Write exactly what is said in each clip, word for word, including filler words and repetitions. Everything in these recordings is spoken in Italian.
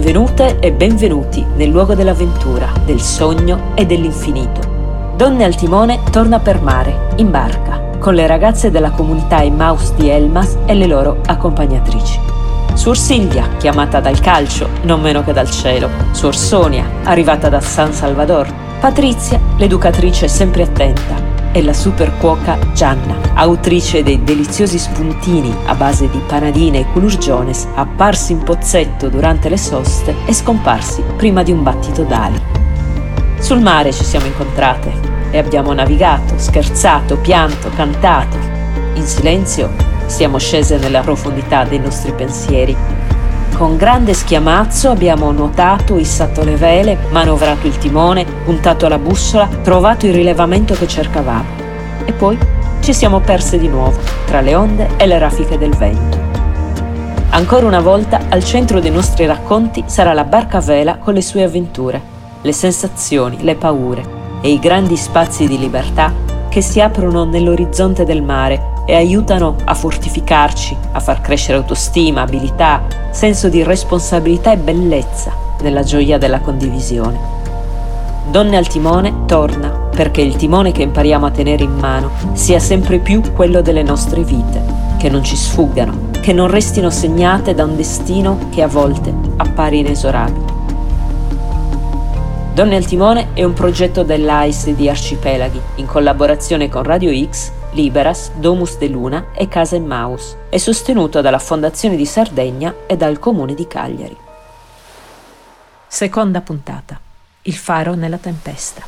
Benvenute e benvenuti nel luogo dell'avventura, del sogno e dell'infinito. Donne al timone torna per mare, in barca, con le ragazze della comunità Emmaus di Elmas e le loro accompagnatrici. Suor Silvia, chiamata dal calcio, non meno che dal cielo. Suor Sonia, arrivata da San Salvador. Patrizia, l'educatrice sempre attenta. E la super cuoca Gianna, autrice dei deliziosi spuntini a base di panadine e culurgiones, apparsi in pozzetto durante le soste e scomparsi prima di un battito d'ali. Sul mare ci siamo incontrate e abbiamo navigato, scherzato, pianto, cantato. In silenzio siamo scese nella profondità dei nostri pensieri. Con grande schiamazzo abbiamo nuotato, issato le vele, manovrato il timone, puntato la bussola, trovato il rilevamento che cercavamo. E poi ci siamo perse di nuovo, tra le onde e le raffiche del vento. Ancora una volta, al centro dei nostri racconti sarà la barca a vela con le sue avventure, le sensazioni, le paure e i grandi spazi di libertà che si aprono nell'orizzonte del mare e aiutano a fortificarci, a far crescere autostima, abilità, senso di responsabilità e bellezza nella gioia della condivisione. Donne al timone torna perché il timone che impariamo a tenere in mano sia sempre più quello delle nostre vite, che non ci sfuggano, che non restino segnate da un destino che a volte appare inesorabile. Donne al timone è un progetto dell'A I S di Arcipelaghi in collaborazione con Radio X, Liberas, Domus de Luna e Casa Emmaus. È sostenuto dalla Fondazione di Sardegna e dal Comune di Cagliari. Seconda puntata. Il faro nella tempesta.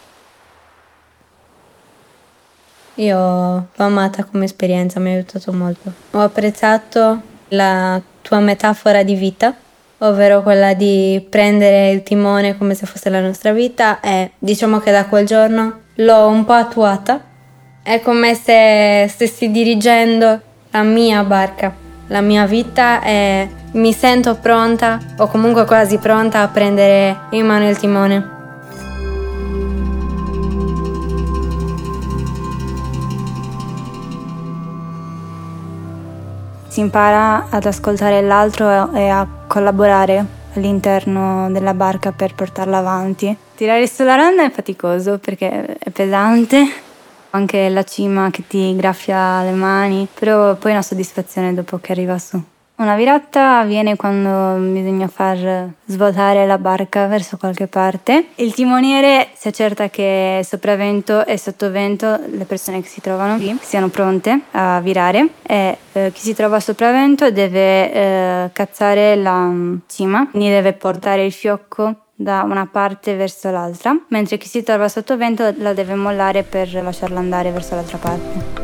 Io l'ho amata come esperienza, mi ha aiutato molto. Ho apprezzato la tua metafora di vita, ovvero quella di prendere il timone come se fosse la nostra vita, e diciamo che da quel giorno l'ho un po' attuata. È come se stessi dirigendo la mia barca, la mia vita, e mi sento pronta, o comunque quasi pronta, a prendere in mano il timone. Si impara ad ascoltare l'altro e a collaborare all'interno della barca per portarla avanti. Tirare sulla ronda è faticoso perché è pesante, anche la cima che ti graffia le mani, però poi è una soddisfazione dopo che arriva su. Una virata avviene quando bisogna far svuotare la barca verso qualche parte. Il timoniere si accerta che sopravvento e sottovento le persone che si trovano lì siano pronte a virare, e eh, chi si trova a sopravvento deve eh, cazzare la cima, quindi deve portare il fiocco da una parte verso l'altra, mentre chi si trova sotto vento la deve mollare per lasciarla andare verso l'altra parte.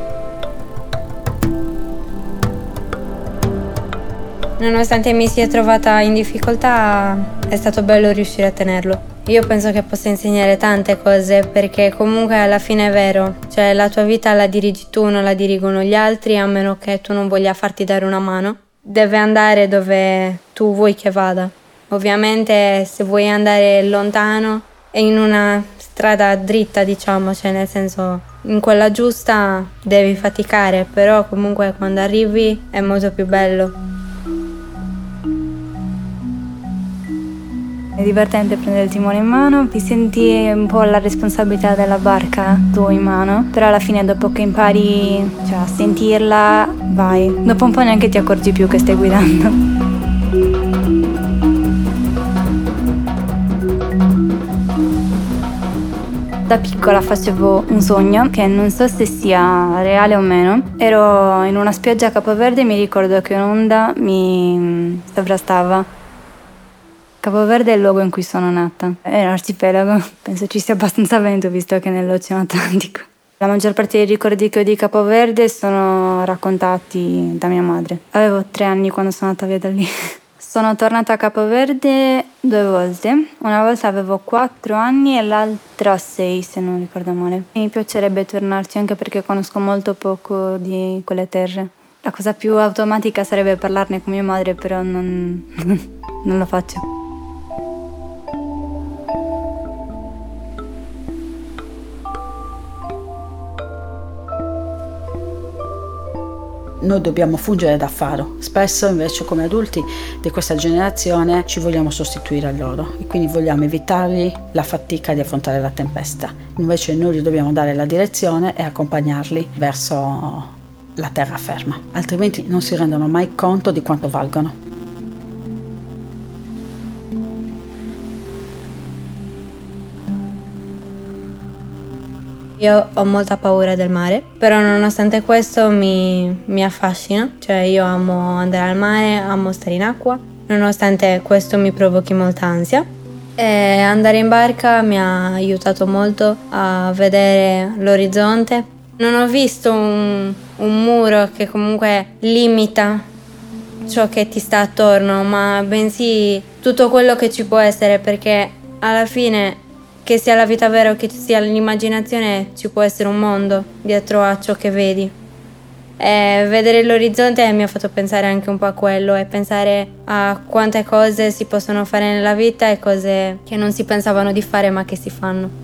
Nonostante mi sia trovata in difficoltà, è stato bello riuscire a tenerlo. Io penso che possa insegnare tante cose, perché comunque alla fine è vero, cioè la tua vita la dirigi tu, non la dirigono gli altri, a meno che tu non voglia farti dare una mano. Deve andare dove tu vuoi che vada. Ovviamente se vuoi andare lontano e in una strada dritta, diciamo, cioè nel senso in quella giusta devi faticare, però comunque quando arrivi è molto più bello. È divertente prendere il timone in mano, ti senti un po' la responsabilità della barca tu in mano, però alla fine dopo che impari, cioè, a sentirla, vai. Dopo un po' neanche ti accorgi più che stai guidando. Da piccola facevo un sogno che non so se sia reale o meno. Ero in una spiaggia a Capoverde e mi ricordo che un'onda mi sovrastava. Capoverde è il luogo in cui sono nata. È un arcipelago, penso ci sia abbastanza vento visto che è nell'Oceano Atlantico. La maggior parte dei ricordi che ho di Capoverde sono raccontati da mia madre. Avevo tre anni quando sono andata via da lì. Sono tornata a Capoverde due volte. Una volta avevo quattro anni e l'altra sei, se non ricordo male. Mi piacerebbe tornarci anche perché conosco molto poco di quelle terre. La cosa più automatica sarebbe parlarne con mia madre, però non, non lo faccio. noi dobbiamo fungere da faro. Spesso invece come adulti di questa generazione ci vogliamo sostituire a loro e quindi vogliamo evitargli la fatica di affrontare la tempesta. Invece noi gli dobbiamo dare la direzione e accompagnarli verso la terraferma, altrimenti non si rendono mai conto di quanto valgono. Io ho molta paura del mare, però nonostante questo mi, mi affascina, cioè io amo andare al mare, amo stare in acqua, nonostante questo mi provochi molta ansia. E andare in barca mi ha aiutato molto a vedere l'orizzonte. Non ho visto un, un muro che comunque limita ciò che ti sta attorno, ma bensì tutto quello che ci può essere, perché alla fine, che sia la vita vera o che sia l'immaginazione, ci può essere un mondo dietro a ciò che vedi. E vedere l'orizzonte mi ha fatto pensare anche un po' a quello e pensare a quante cose si possono fare nella vita e cose che non si pensavano di fare ma che si fanno.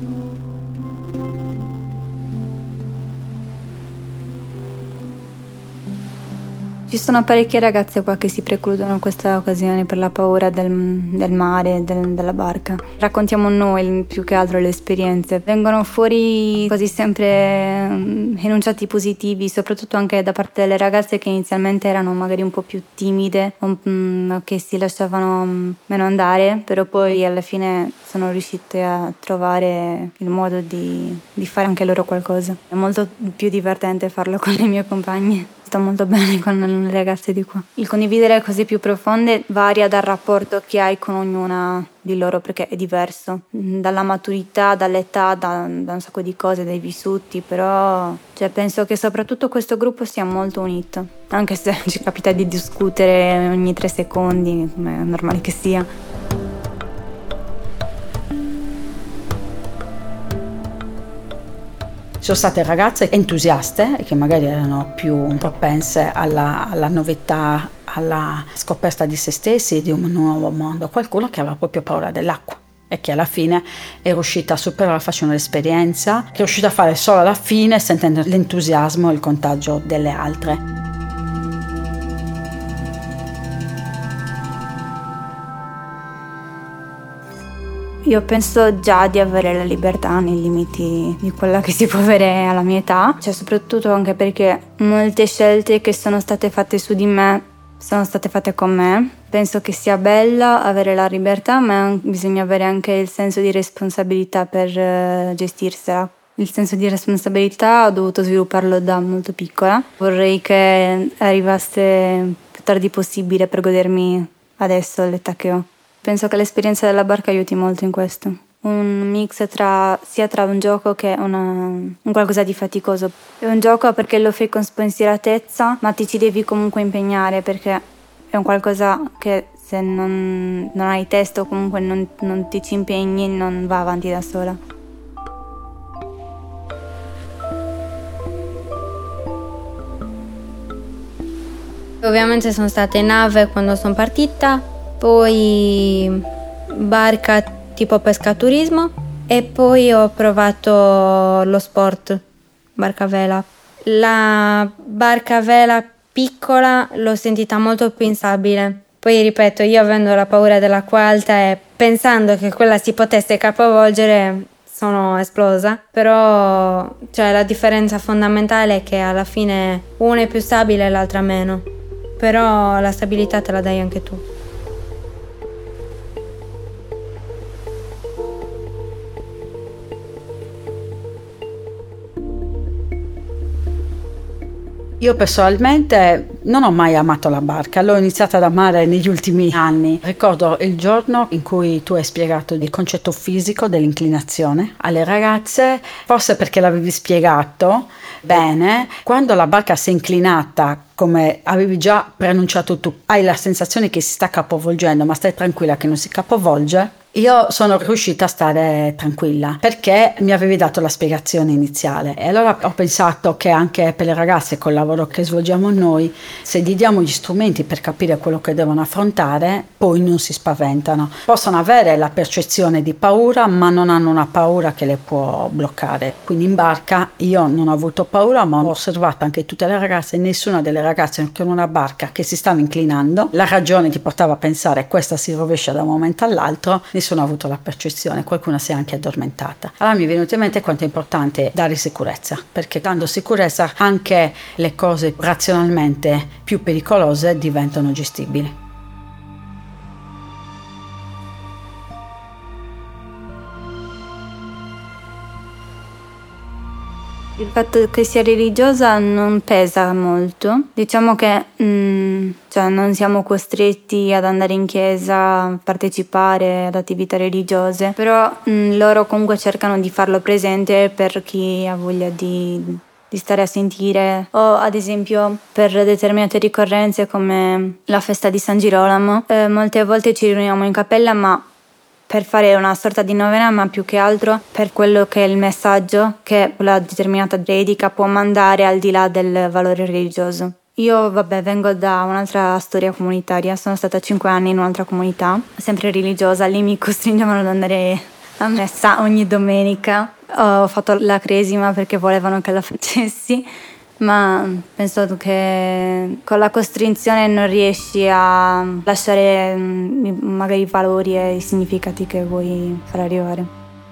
Ci sono parecchie ragazze qua che si precludono questa occasione per la paura del, del mare, del, della barca. Raccontiamo noi più che altro le esperienze. Vengono fuori quasi sempre enunciati positivi, soprattutto anche da parte delle ragazze che inizialmente erano magari un po' più timide o che si lasciavano meno andare, però poi alla fine sono riuscite a trovare il modo di, di fare anche loro qualcosa. È molto più divertente farlo con le mie compagne. Sto molto bene con le ragazze di qua. Il condividere cose più profonde varia dal rapporto che hai con ognuna di loro, perché è diverso dalla maturità, dall'età, da, da un sacco di cose, dai vissuti, però cioè, penso che soprattutto questo gruppo sia molto unito, anche se ci capita di discutere ogni tre secondi, come è normale che sia. Sono state ragazze entusiaste e che magari erano più propense alla, alla novità, alla scoperta di se stessi, di un nuovo mondo. Qualcuno che aveva proprio paura dell'acqua e che alla fine è riuscita a superare facendo l'esperienza, che è riuscita a fare solo alla fine sentendo l'entusiasmo e il contagio delle altre. Io penso già di avere la libertà nei limiti di quella che si può avere alla mia età, cioè soprattutto anche perché molte scelte che sono state fatte su di me sono state fatte con me. Penso che sia bella avere la libertà, ma bisogna avere anche il senso di responsabilità per uh, gestirsela. Il senso di responsabilità ho dovuto svilupparlo da molto piccola. Vorrei che arrivasse più tardi possibile per godermi adesso l'età che ho. Penso che l'esperienza della barca aiuti molto in questo. Un mix tra, sia tra un gioco che una, un qualcosa di faticoso. È un gioco perché lo fai con spensieratezza, ma ti ci devi comunque impegnare perché è un qualcosa che se non, non hai testo o comunque non, non ti ci impegni non va avanti da sola. Ovviamente sono stata in nave quando sono partita, poi barca tipo pescaturismo e poi ho provato lo sport, barca a vela. La barca a vela piccola l'ho sentita molto più instabile. Poi ripeto, io avendo la paura dell'acqua alta e pensando che quella si potesse capovolgere sono esplosa, però cioè, la differenza fondamentale è che alla fine una è più stabile e l'altra meno, però la stabilità te la dai anche tu. Io personalmente non ho mai amato la barca, l'ho iniziata ad amare negli ultimi anni. Ricordo il giorno in cui tu hai spiegato il concetto fisico dell'inclinazione alle ragazze, forse perché l'avevi spiegato bene. Quando la barca si è inclinata, come avevi già preannunciato tu, hai la sensazione che si sta capovolgendo, ma stai tranquilla che non si capovolge. Io sono riuscita a stare tranquilla perché mi avevi dato la spiegazione iniziale e allora ho pensato che anche per le ragazze col lavoro che svolgiamo noi, se gli diamo gli strumenti per capire quello che devono affrontare, poi non si spaventano. Possono avere la percezione di paura, ma non hanno una paura che le può bloccare. Quindi in barca io non ho avuto paura, ma ho osservato anche tutte le ragazze, nessuna delle ragazze con una barca che si stava inclinando, la ragione ti portava a pensare questa si rovescia da un momento all'altro, nessuno ha avuto la percezione, qualcuna si è anche addormentata. Allora mi è venuto in mente quanto è importante dare sicurezza, perché dando sicurezza anche le cose razionalmente più pericolose diventano gestibili. Il fatto che sia religiosa non pesa molto, diciamo che mm, cioè non siamo costretti ad andare in chiesa, a partecipare ad attività religiose, però mm, loro comunque cercano di farlo presente per chi ha voglia di, di stare a sentire, o ad esempio per determinate ricorrenze come la festa di San Girolamo, eh, molte volte ci riuniamo in cappella ma per fare una sorta di novena, ma più che altro per quello che è il messaggio che la determinata predica può mandare al di là del valore religioso. Io, vabbè, vengo da un'altra storia comunitaria, sono stata cinque anni in un'altra comunità, sempre religiosa, lì mi costringevano ad andare a messa ogni domenica. Ho fatto la cresima perché volevano che la facessi, ma penso che con la costrizione non riesci a lasciare magari i valori e i significati che vuoi far arrivare.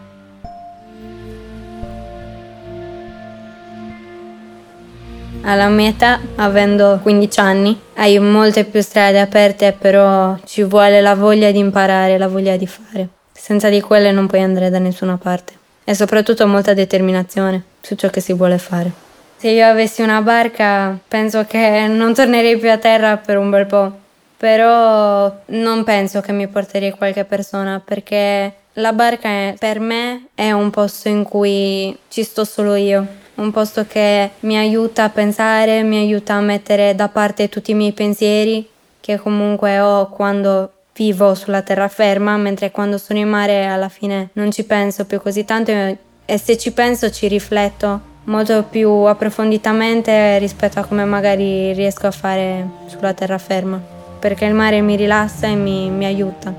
Alla mia età, avendo quindici anni, hai molte più strade aperte, però ci vuole la voglia di imparare, la voglia di fare. Senza di quelle non puoi andare da nessuna parte. E soprattutto molta determinazione su ciò che si vuole fare. Se io avessi una barca, penso che non tornerei più a terra per un bel po', però non penso che mi porterei qualche persona, perché la barca è, per me è un posto in cui ci sto solo io, un posto che mi aiuta a pensare, mi aiuta a mettere da parte tutti i miei pensieri che comunque ho quando vivo sulla terraferma, mentre quando sono in mare alla fine non ci penso più così tanto e se ci penso ci rifletto molto più approfonditamente rispetto a come magari riesco a fare sulla terraferma, perché il mare mi rilassa e mi, mi aiuta.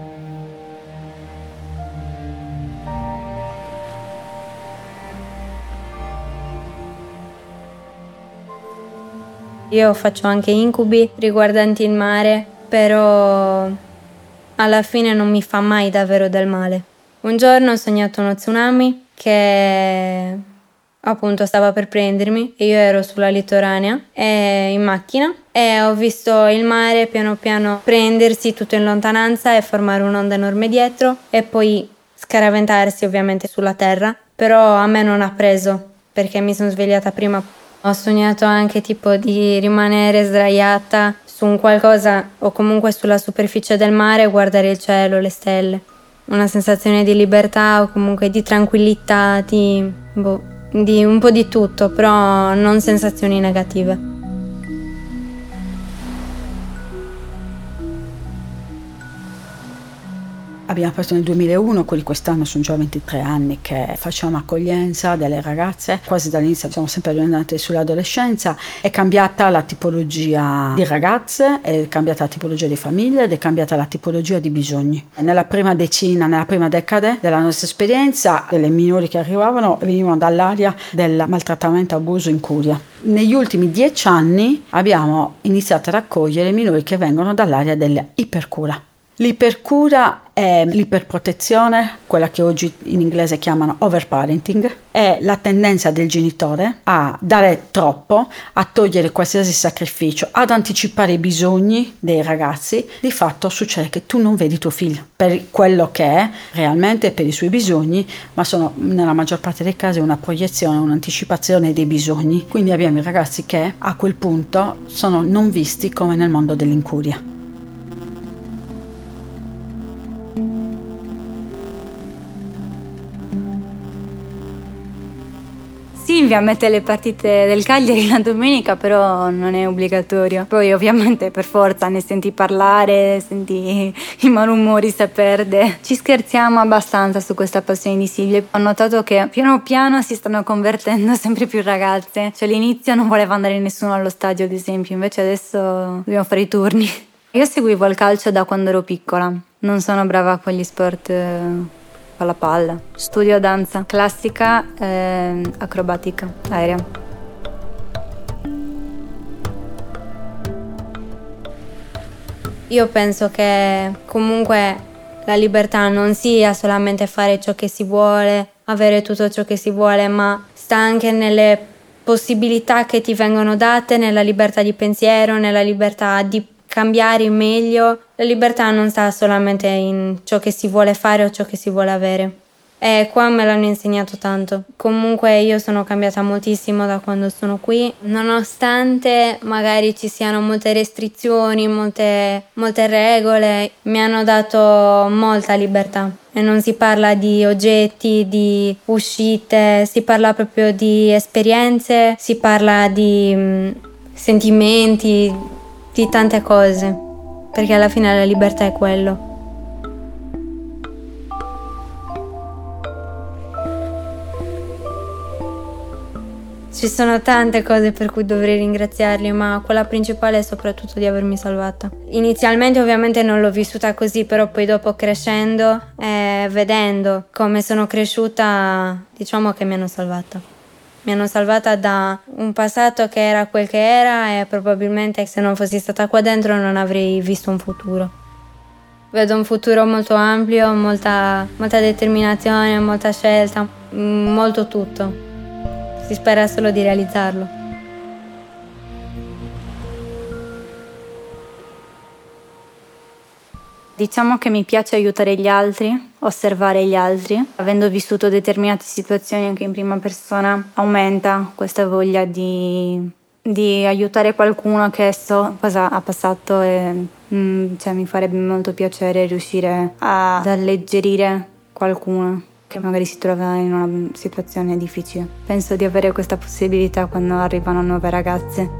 Io faccio anche incubi riguardanti il mare, però alla fine non mi fa mai davvero del male. Un giorno ho sognato uno tsunami che appunto stava per prendermi e io ero sulla litoranea e in macchina e ho visto il mare piano piano prendersi tutto in lontananza e formare un'onda enorme dietro e poi scaraventarsi ovviamente sulla terra, però a me non ha preso perché mi sono svegliata prima. Ho sognato anche tipo di rimanere sdraiata su un qualcosa o comunque sulla superficie del mare e guardare il cielo, le stelle. Una sensazione di libertà o comunque di tranquillità, di, boh, di un po' di tutto, però non sensazioni negative. Abbiamo aperto nel duemilauno, quelli quest'anno sono già ventitré anni che facciamo accoglienza delle ragazze, quasi dall'inizio siamo sempre orientati sull'adolescenza. È cambiata la tipologia di ragazze, è cambiata la tipologia di famiglie ed è cambiata la tipologia di bisogni. Nella prima decina, nella prima decade della nostra esperienza, le minori che arrivavano venivano dall'area del maltrattamento, abuso, incuria. Negli ultimi dieci anni abbiamo iniziato a raccogliere minori che vengono dall'area dell'ipercura. L'ipercura è l'iperprotezione, quella che oggi in inglese chiamano overparenting, è la tendenza del genitore a dare troppo, a togliere qualsiasi sacrificio, ad anticipare i bisogni dei ragazzi. Di fatto succede che tu non vedi tuo figlio per quello che è realmente, per i suoi bisogni, ma sono nella maggior parte dei casi una proiezione, un'anticipazione dei bisogni. Quindi abbiamo i ragazzi che a quel punto sono non visti come nel mondo dell'incuria. Sì, Silvia mette le partite del Cagliari la domenica, però non è obbligatorio. Poi ovviamente per forza ne senti parlare, senti i malumori se perde. Ci scherziamo abbastanza su questa passione di Silvia. Ho notato che piano piano si stanno convertendo sempre più ragazze. Cioè all'inizio non voleva andare nessuno allo stadio, ad esempio, invece adesso dobbiamo fare i turni. Io seguivo il calcio da quando ero piccola. Non sono brava con gli sport con la palla. Studio danza classica e acrobatica aerea. Io penso che comunque la libertà non sia solamente fare ciò che si vuole, avere tutto ciò che si vuole, ma sta anche nelle possibilità che ti vengono date, nella libertà di pensiero, nella libertà di cambiare in meglio. La libertà non sta solamente in ciò che si vuole fare o ciò che si vuole avere. E qua me l'hanno insegnato tanto. Comunque io sono cambiata moltissimo da quando sono qui, nonostante magari ci siano molte restrizioni, molte, molte regole, mi hanno dato molta libertà. E non si parla di oggetti, di uscite, si parla proprio di esperienze, si parla di mh, sentimenti, di tante cose, perché alla fine la libertà è quello. Ci sono tante cose per cui dovrei ringraziarli, ma quella principale è soprattutto di avermi salvata. Inizialmente ovviamente non l'ho vissuta così, però poi dopo crescendo e vedendo come sono cresciuta, diciamo che mi hanno salvata. Mi hanno salvata da un passato che era quel che era e probabilmente se non fossi stata qua dentro non avrei visto un futuro. Vedo un futuro molto ampio, molta, molta determinazione, molta scelta, molto tutto. Si spera solo di realizzarlo. Diciamo che mi piace aiutare gli altri, osservare gli altri. Avendo vissuto determinate situazioni anche in prima persona, aumenta questa voglia di, di aiutare qualcuno che so cosa ha passato e mm, cioè, mi farebbe molto piacere riuscire ad alleggerire qualcuno che magari si trova in una situazione difficile. Penso di avere questa possibilità quando arrivano nuove ragazze.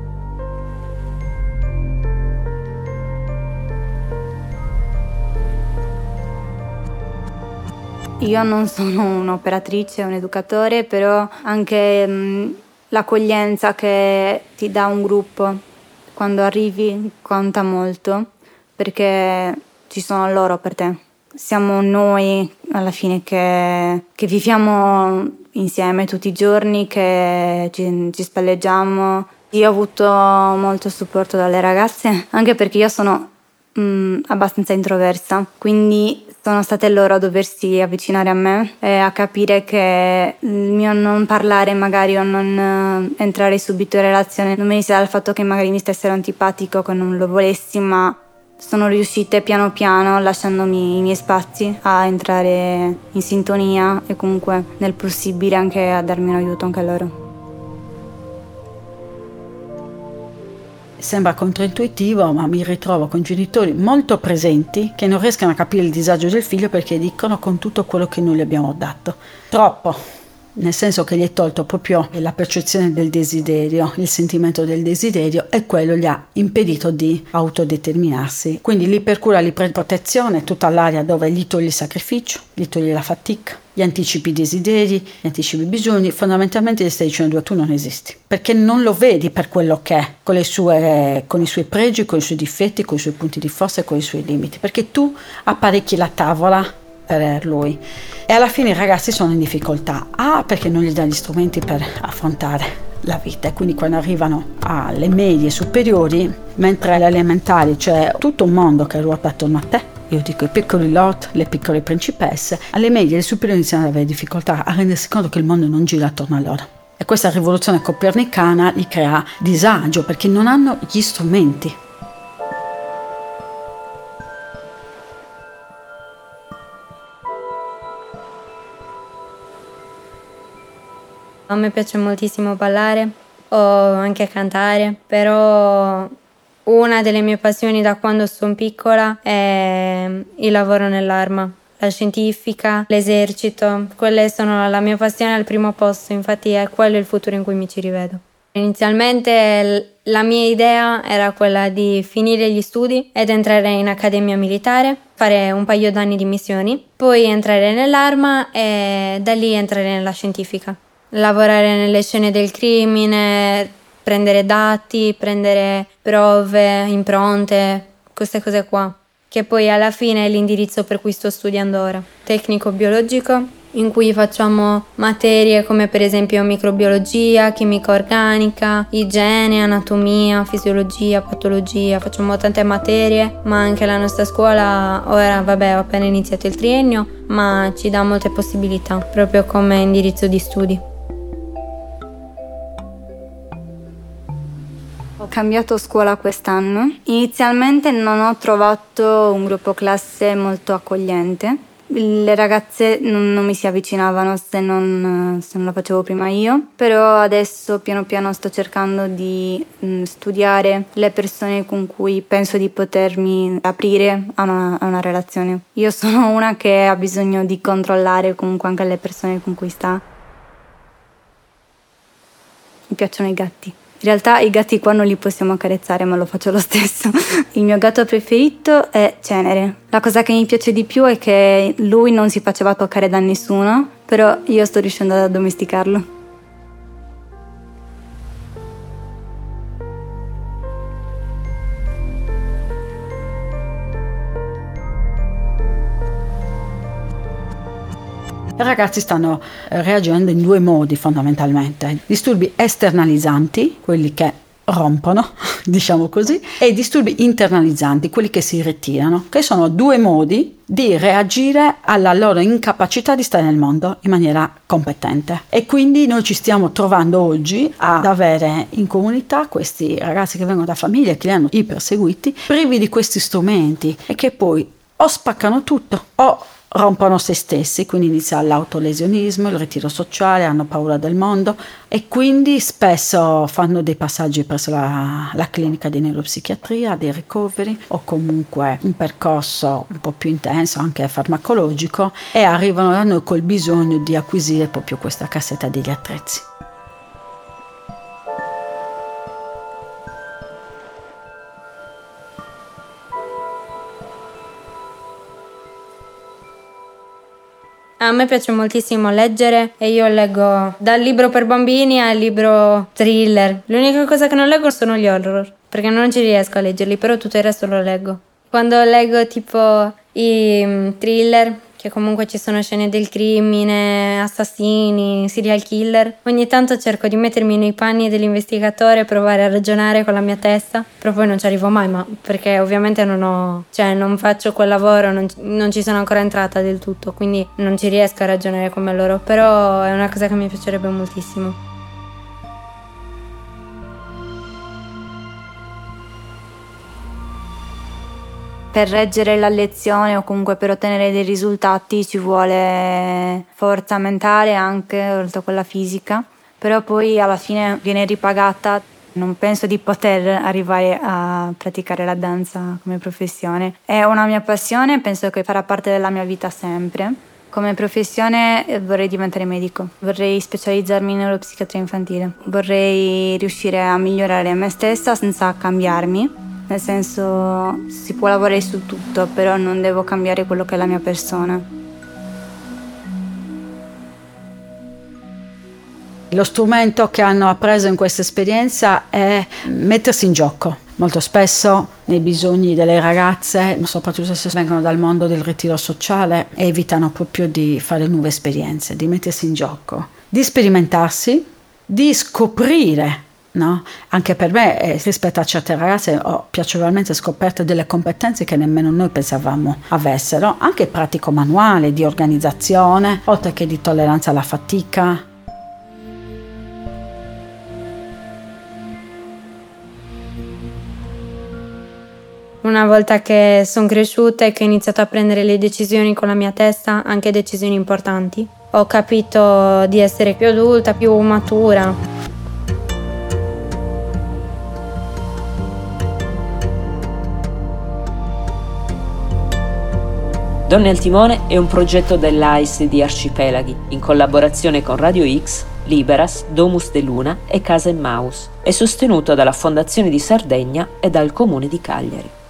Io non sono un'operatrice, un educatore, però anche mh, l'accoglienza che ti dà un gruppo quando arrivi conta molto, perché ci sono loro per te. Siamo noi alla fine che, che viviamo insieme tutti i giorni, che ci, ci spalleggiamo. Io ho avuto molto supporto dalle ragazze, anche perché io sono mh, abbastanza introversa, quindi sono state loro a doversi avvicinare a me e a capire che il mio non parlare magari o non uh, entrare subito in relazione non venisse dal fatto che magari mi stessero antipatico, che non lo volessi, ma sono riuscite piano piano, lasciandomi i miei spazi, a entrare in sintonia e comunque nel possibile anche a darmi un aiuto anche a loro. Sembra controintuitivo, ma mi ritrovo con genitori molto presenti che non riescono a capire il disagio del figlio perché dicono con tutto quello che noi gli abbiamo dato. Troppo, nel senso che gli è tolto proprio la percezione del desiderio, il sentimento del desiderio, e quello gli ha impedito di autodeterminarsi. Quindi l'ipercura, l'iperprotezione, tutta l'area dove gli toglie il sacrificio, gli toglie la fatica, gli anticipi i desideri, gli anticipi i bisogni, fondamentalmente gli stai dicendo tu non esisti, perché non lo vedi per quello che è, con, le sue, con i suoi pregi, con i suoi difetti, con i suoi punti di forza e con i suoi limiti, perché tu apparecchi la tavola per lui e alla fine i ragazzi sono in difficoltà, ah, perché non gli dà gli strumenti per affrontare la vita, e quindi quando arrivano alle medie superiori, mentre alle elementari c'è tutto un mondo che ruota attorno a te, io dico i piccoli lord, le piccole principesse, alle medie e alle superiori iniziano ad avere difficoltà a rendersi conto che il mondo non gira attorno a loro. E questa rivoluzione copernicana gli crea disagio perché non hanno gli strumenti. A me piace moltissimo ballare o anche cantare, però una delle mie passioni da quando sono piccola è il lavoro nell'arma, la scientifica, l'esercito. Quelle sono la mia passione al primo posto, infatti è quello il futuro in cui mi ci rivedo. Inizialmente la mia idea era quella di finire gli studi ed entrare in accademia militare, fare un paio d'anni di missioni, poi entrare nell'Arma e da lì entrare nella scientifica. Lavorare nelle scene del crimine, prendere dati, prendere prove, impronte, queste cose qua, che poi alla fine è l'indirizzo per cui sto studiando ora. Tecnico biologico, in cui facciamo materie come per esempio microbiologia, chimica organica, igiene, anatomia, fisiologia, patologia, facciamo tante materie, ma anche la nostra scuola ora, vabbè, ho appena iniziato il triennio, ma ci dà molte possibilità, proprio come indirizzo di studi. Ho cambiato scuola quest'anno. Inizialmente non ho trovato un gruppo classe molto accogliente. Le ragazze non, non mi si avvicinavano se non, se non lo facevo prima io, però adesso piano piano sto cercando di mh, studiare le persone con cui penso di potermi aprire a una, a una relazione. Io sono una che ha bisogno di controllare comunque anche le persone con cui sta. Mi piacciono i gatti. In realtà i gatti qua non li possiamo accarezzare, ma lo faccio lo stesso. Il mio gatto preferito è Cenere. La cosa che mi piace di più è che lui non si faceva toccare da nessuno, però io sto riuscendo ad addomesticarlo. I ragazzi stanno reagendo in due modi fondamentalmente: disturbi esternalizzanti, quelli che rompono, diciamo così, e disturbi internalizzanti, quelli che si ritirano, che sono due modi di reagire alla loro incapacità di stare nel mondo in maniera competente. E quindi noi ci stiamo trovando oggi ad avere in comunità questi ragazzi che vengono da famiglie che li hanno iperseguiti, privi di questi strumenti, e che poi o spaccano tutto o rompono se stessi, quindi inizia l'autolesionismo, il ritiro sociale, hanno paura del mondo e quindi spesso fanno dei passaggi presso la, la clinica di neuropsichiatria, dei ricoveri o comunque un percorso un po' più intenso, anche farmacologico, e arrivano da noi col bisogno di acquisire proprio questa cassetta degli attrezzi. A me piace moltissimo leggere e io leggo dal libro per bambini al libro thriller. L'unica cosa che non leggo sono gli horror, perché non ci riesco a leggerli, però tutto il resto lo leggo. Quando leggo tipo i thriller, che comunque ci sono scene del crimine, assassini, serial killer, ogni tanto cerco di mettermi nei panni dell'investigatore e provare a ragionare con la mia testa, però poi non ci arrivo mai, ma perché ovviamente non ho, cioè non faccio quel lavoro, non, non ci sono ancora entrata del tutto, quindi non ci riesco a ragionare come loro, però è una cosa che mi piacerebbe moltissimo. Per reggere la lezione o comunque per ottenere dei risultati ci vuole forza mentale anche, oltre a quella fisica, però poi alla fine viene ripagata. Non penso di poter arrivare a praticare la danza come professione. È una mia passione, penso che farà parte della mia vita sempre. Come professione vorrei diventare medico, vorrei specializzarmi in neuropsichiatria infantile, vorrei riuscire a migliorare me stessa senza cambiarmi. Nel senso, si può lavorare su tutto, però non devo cambiare quello che è la mia persona. Lo strumento che hanno appreso in questa esperienza è mettersi in gioco. Molto spesso nei bisogni delle ragazze, soprattutto se vengono dal mondo del ritiro sociale, evitano proprio di fare nuove esperienze, di mettersi in gioco, di sperimentarsi, di scoprire. No? Anche per me, eh, rispetto a certe ragazze, ho piacevolmente scoperto delle competenze che nemmeno noi pensavamo avessero, anche pratico-manuale, di organizzazione, oltre che di tolleranza alla fatica. Una volta che sono cresciuta e che ho iniziato a prendere le decisioni con la mia testa, anche decisioni importanti, ho capito di essere più adulta, più matura. Donne al timone è un progetto dell'A I S di Arcipelaghi, in collaborazione con Radio X, Liberas, Domus de Luna e Casa Emmaus. È sostenuto dalla Fondazione di Sardegna e dal Comune di Cagliari.